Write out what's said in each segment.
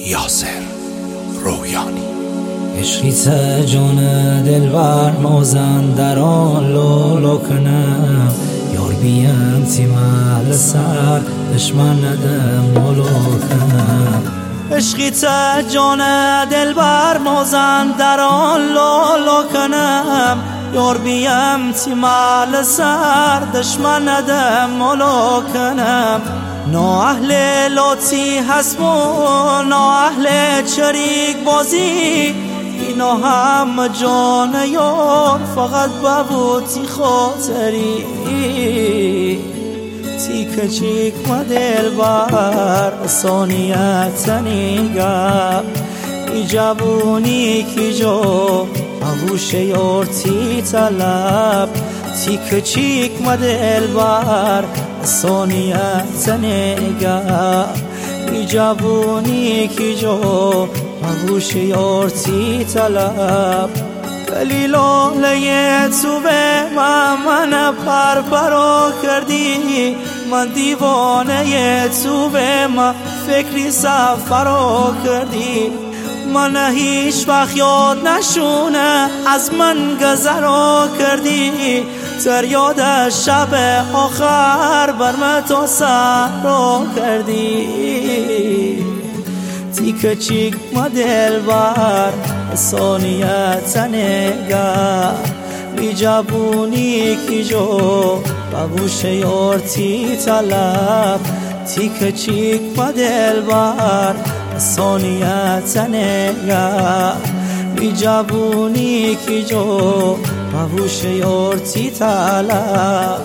یاسر رویانی. عشقیت جان دلبر موزن در آن لولو کنم، یار بیم تیمال سر دشمن ندم مولو کنم. عشقیت جان دلبر موزن در آن لولو کنم، یار بیم تیمال سر دشمن ندم مولو کنم. نا اهل لاتی حسبون نا اهل چریک بازی، اینا هم جان یار فقط ببوتی خاطری. تی کچیک ما دلبر ثانیت نیگم، ای جوونی کی جو ابوش یار تی طلب. تی کچیک ما دلبر ثانیت نیگم، ای جوونی کی جو ابوش یار تی طلب. لیلاله تو به من پرپرا کردی، من دیوانه تو به من فکری سفرا کردی. من هیچ وقت یاد نشونه از من گذرا کردی، تر یاد شب آخر بر من تو سهرا کردی. تی کچیک ما دلبر ثانیت نگه، بی جوونی کی جو بگوش یار تی طلب. تی کچیک ما دلبر ثانیت نگه، بی جوونی کی جو بگوش یار تی طلب.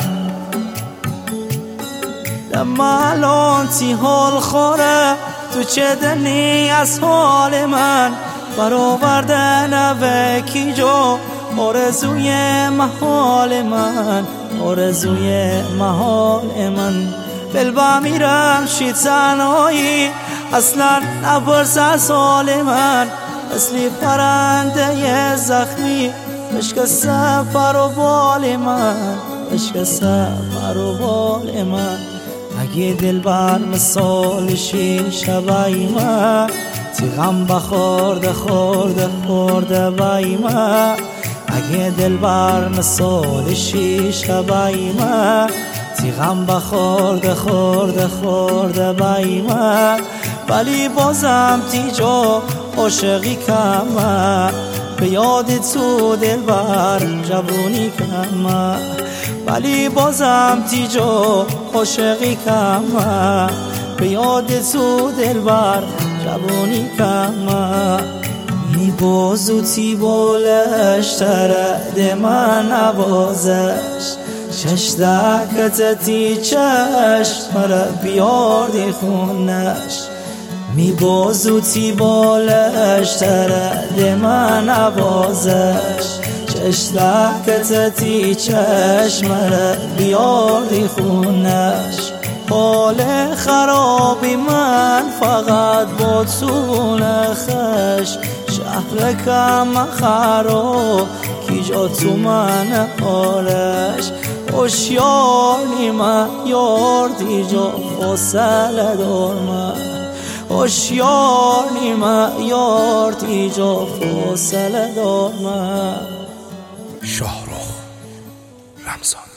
لما الان تی حال خوره تو چه دنی از حال من، برآورده نوه کی جو آرزوی محال من، آرزوی محال من. بلبا میرم شی تنهایی اصلا نپرس از حال من، اصلی پرنده زخمی عشق سفر و بال من، عشق سفر و بال من. اگه دلبر مثال شی شبای من، تی غم بخورده خورده خورده بای من. اگه دلبر مثال شی شبای من، تی غم بخورده خورده خورده بای من. ولی بازم تی جا عاشقی کمه، به یاد تو دلبر جوونی کمه. ولی بازم تی جا عاشقی کمه، به یاد تو دلبر جوونی کمه. می بازو تی بالش ترد من نوازش، شش دکت تی چشم مرا بیاردی خونش. می بازو تی بالش ترد من نوازش، شش دکت تی چشم مرا بیاردی خونش. حال خرابی من فقط با تو نخش، شهر کم خراب کی جا تو من آرش. هوشیاری من یار دیجا فاصله دار من، هوشیاری من یار دیجا فاصله دار من. شاهرخ رمضان.